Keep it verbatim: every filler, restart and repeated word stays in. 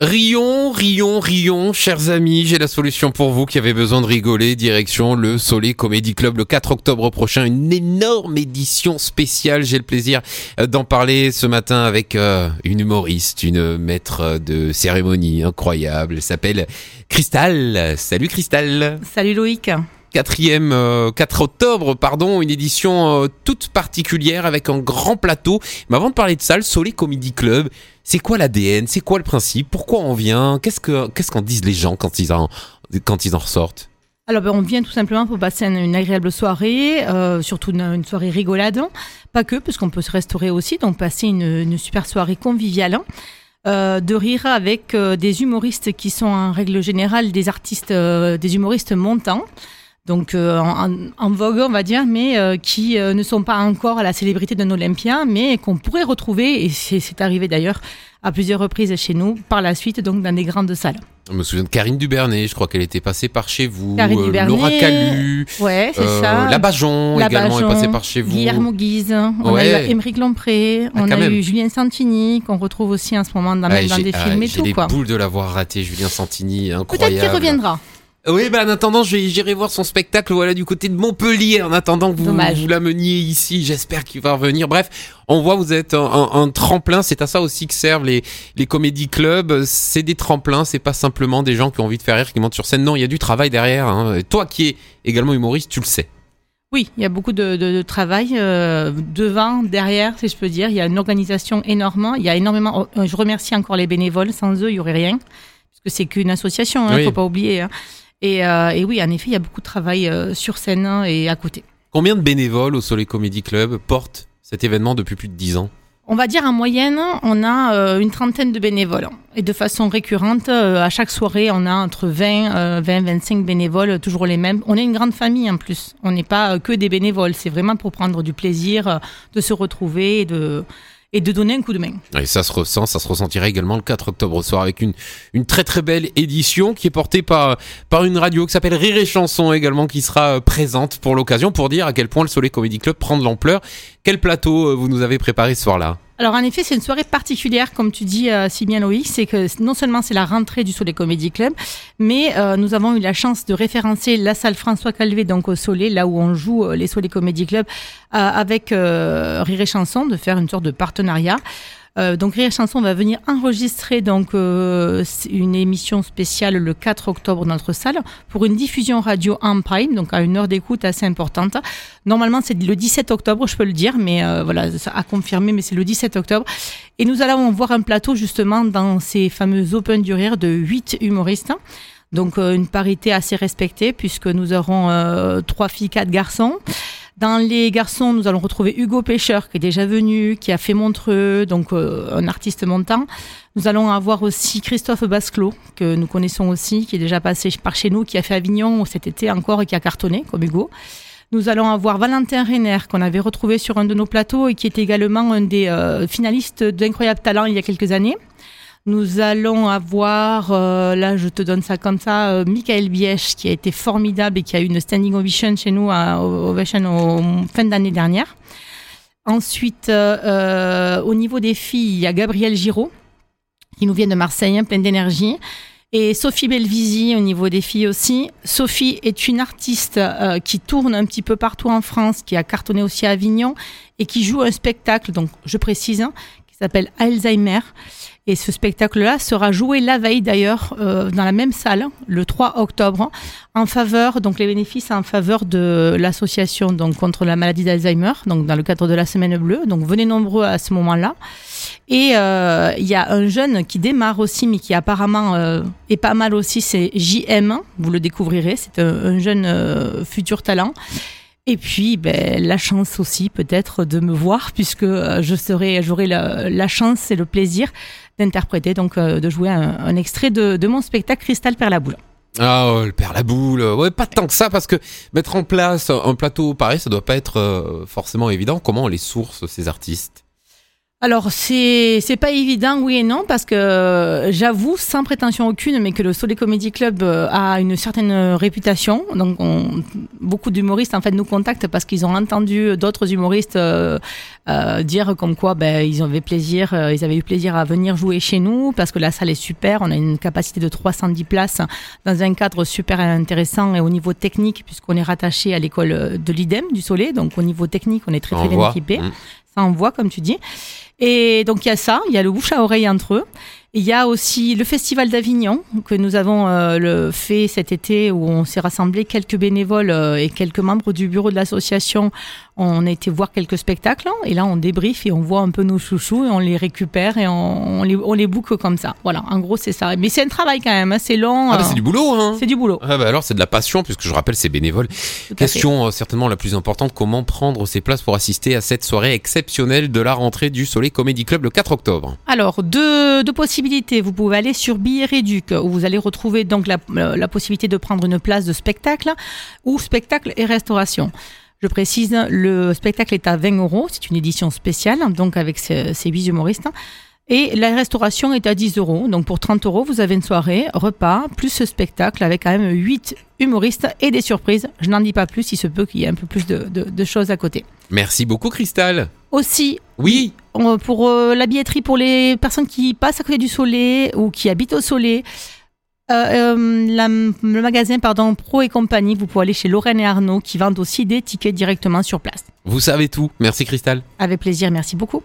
Rions, rions, rions, chers amis, j'ai la solution pour vous qui avez besoin de rigoler. Direction le Soleil Comedy Club le quatre octobre prochain, une énorme édition spéciale. J'ai le plaisir d'en parler ce matin avec euh, une humoriste, une maître de cérémonie incroyable. Elle s'appelle Cristal. Salut Cristal. Salut Loïc. Quatrième, euh, quatre octobre, pardon, une édition euh, toute particulière avec un grand plateau. Mais avant de parler de ça, le Soleil Comedy Club, c'est quoi l'A D N? C'est quoi le principe? Pourquoi on vient? Qu'est-ce que, qu'est-ce qu'en disent les gens quand ils en, quand ils en ressortent? Alors ben, on vient tout simplement pour passer une, une agréable soirée, euh, surtout une, une soirée rigolade. Pas que, parce qu'on peut se restaurer aussi, donc passer une, une super soirée conviviale. Euh, de rire avec euh, des humoristes qui sont en règle générale des artistes, euh, des humoristes montants. Donc euh, en, en vogue on va dire, mais euh, qui euh, ne sont pas encore à la célébrité d'un Olympia, mais qu'on pourrait retrouver, et c'est, c'est arrivé d'ailleurs à plusieurs reprises chez nous, par la suite donc dans des grandes salles. Je me souviens de Karine Dubernet, je crois qu'elle était passée par chez vous, Karine euh, Dubernet, Laura Calu, ouais, c'est euh, ça. La Bajon La également Bajon, est passée par chez vous. Guillermo Guise, on ouais. a eu Émeric Lompré, ah, on a même. eu Julien Santini, qu'on retrouve aussi en ce moment dans, ah, même dans des ah, films et j'ai tout. les Quoi. boules de l'avoir raté, Julien Santini, incroyable. Peut-être qu'il reviendra. Oui, bah en attendant, je vais, j'irai voir son spectacle, voilà, du côté de Montpellier, en attendant que vous, vous l'ameniez ici. J'espère qu'il va revenir. Bref, on voit, vous êtes un, un, un tremplin. C'est à ça aussi que servent les, les comédie clubs. C'est des tremplins. C'est pas simplement des gens qui ont envie de faire rire, qui montent sur scène. Non, il y a du travail derrière, hein. Et toi qui es également humoriste, tu le sais. Oui, il y a beaucoup de, de, de travail euh, devant, derrière, si je peux dire. Il y a une organisation énorme. Il y a énormément. Je remercie encore les bénévoles. Sans eux, il y aurait rien, puisque c'est qu'une association. Il hein, oui. faut pas oublier. Hein. Et, euh, et oui, en effet, il y a beaucoup de travail euh, sur scène hein, et à côté. Combien de bénévoles au Soleil Comedy Club portent cet événement depuis plus de dix ans? On va dire en moyenne, on a euh, une trentaine de bénévoles. Et de façon récurrente, euh, à chaque soirée, on a entre vingt, euh, vingt, vingt-cinq bénévoles, toujours les mêmes. On est une grande famille en plus. On n'est pas euh, que des bénévoles. C'est vraiment pour prendre du plaisir, euh, de se retrouver et de... et de donner un coup de main. Et ça se ressent, ça se ressentira également le quatre octobre au soir avec une, une très très belle édition qui est portée par, par une radio qui s'appelle Rire et Chanson également, qui sera présente pour l'occasion pour dire à quel point le Soleil Comedy Club prend de l'ampleur. Quel plateau vous nous avez préparé ce soir-là? Alors en effet, c'est une soirée particulière, comme tu dis euh, si bien Loïc, c'est que non seulement c'est la rentrée du Soleil Comedy Club, mais euh, nous avons eu la chance de référencer la salle François Calvet, donc au Soleil, là où on joue euh, les Soleil Comedy Club, euh, avec euh, Rire et Chanson, de faire une sorte de partenariat. Euh, donc Rire et Chanson va venir enregistrer donc euh, une émission spéciale le quatre octobre dans notre salle pour une diffusion radio en prime, donc à une heure d'écoute assez importante. Normalement c'est le dix-sept octobre, je peux le dire, mais euh, voilà, ça a confirmé, mais c'est le dix-sept octobre. Et nous allons voir un plateau justement dans ces fameux Open du Rire de huit humoristes. Donc euh, une parité assez respectée puisque nous aurons euh, trois filles, quatre garçons. Dans les garçons, nous allons retrouver Hugo Pêcheur, qui est déjà venu, qui a fait Montreux, donc euh, un artiste montant. Nous allons avoir aussi Christophe Basclot, que nous connaissons aussi, qui est déjà passé par chez nous, qui a fait Avignon cet été encore et qui a cartonné, comme Hugo. Nous allons avoir Valentin Reiner, qu'on avait retrouvé sur un de nos plateaux et qui est également un des euh, finalistes d'Incroyable Talent il y a quelques années. Nous allons avoir, euh, là je te donne ça comme ça, euh, Michael Bièche qui a été formidable et qui a eu une standing ovation chez nous à Ovation au fin d'année dernière. Ensuite, euh, euh, au niveau des filles, il y a Gabrielle Giraud qui nous vient de Marseille, hein, pleine d'énergie. Et Sophie Belvisi au niveau des filles aussi. Sophie est une artiste euh, qui tourne un petit peu partout en France, qui a cartonné aussi à Avignon et qui joue un spectacle, donc je précise, hein, qui s'appelle Alzheimer. Et ce spectacle-là sera joué la veille d'ailleurs euh, dans la même salle, le trois octobre, en faveur, donc les bénéfices en faveur de l'association donc contre la maladie d'Alzheimer, donc dans le cadre de la Semaine Bleue. Donc venez nombreux à ce moment-là. Et il euh, y a un jeune qui démarre aussi, mais qui apparemment euh, est pas mal aussi, c'est J M. Vous le découvrirez, c'est un, un jeune euh, futur talent. Et puis, ben, la chance aussi peut-être de me voir, puisque euh, je serai, j'aurai la, la chance et le plaisir d'interpréter, donc euh, de jouer un, un extrait de, de mon spectacle Cristal Perd la Boule. Ah, oh, le perd la boule. Ouais, pas tant que ça, parce que mettre en place un plateau pareil, ça doit pas être euh, forcément évident. Comment on les source, ces artistes? Alors c'est c'est pas évident, oui et non, parce que euh, j'avoue sans prétention aucune, mais que le Soleil Comedy Club euh, a une certaine réputation. Donc on, beaucoup d'humoristes en fait nous contactent parce qu'ils ont entendu d'autres humoristes euh, euh, dire comme quoi ben ils avaient plaisir, euh, ils avaient eu plaisir à venir jouer chez nous parce que la salle est super. On a une capacité de trois cent dix places dans un cadre super intéressant et au niveau technique puisqu'on est rattaché à l'école de l'I D E M du Soleil. Donc au niveau technique, on est très très bien équipé. Mmh. Ça envoie comme tu dis. Et donc il y a ça, il y a le bouche à oreille entre eux. Il y a aussi le Festival d'Avignon que nous avons euh, le fait cet été où on s'est rassemblé quelques bénévoles euh, et quelques membres du bureau de l'association. On a été voir quelques spectacles et là on débriefe et on voit un peu nos chouchous et on les récupère et on, on les on les boucle comme ça. Voilà, en gros c'est ça. Mais c'est un travail quand même, hein, c'est long. Ah bah euh, c'est du boulot, hein. C'est du boulot. Ah bah alors c'est de la passion puisque je rappelle c'est bénévole. Question euh, certainement la plus importante, comment prendre ses places pour assister à cette soirée exceptionnelle de la rentrée du Soleil Comedy Club le quatre octobre? Alors deux deux possibilités. Vous pouvez aller sur Billets Réduc où vous allez retrouver donc la, la possibilité de prendre une place de spectacle ou spectacle et restauration. Je précise, le spectacle est à vingt euros, c'est une édition spéciale, donc avec ces, ces huit humoristes. Et la restauration est à dix euros. Donc pour trente euros, vous avez une soirée, repas, plus ce spectacle avec quand même huit humoristes et des surprises. Je n'en dis pas plus, il se peut qu'il y ait un peu plus de, de, de choses à côté. Merci beaucoup Cristal. Aussi, oui, pour euh, la billetterie pour les personnes qui passent à côté du Soleil ou qui habitent au Soleil, euh, euh, la, le magasin pardon, Pro et compagnie, vous pouvez aller chez Lorraine et Arnaud qui vendent aussi des tickets directement sur place. Vous savez tout. Merci Cristal. Avec plaisir, merci beaucoup.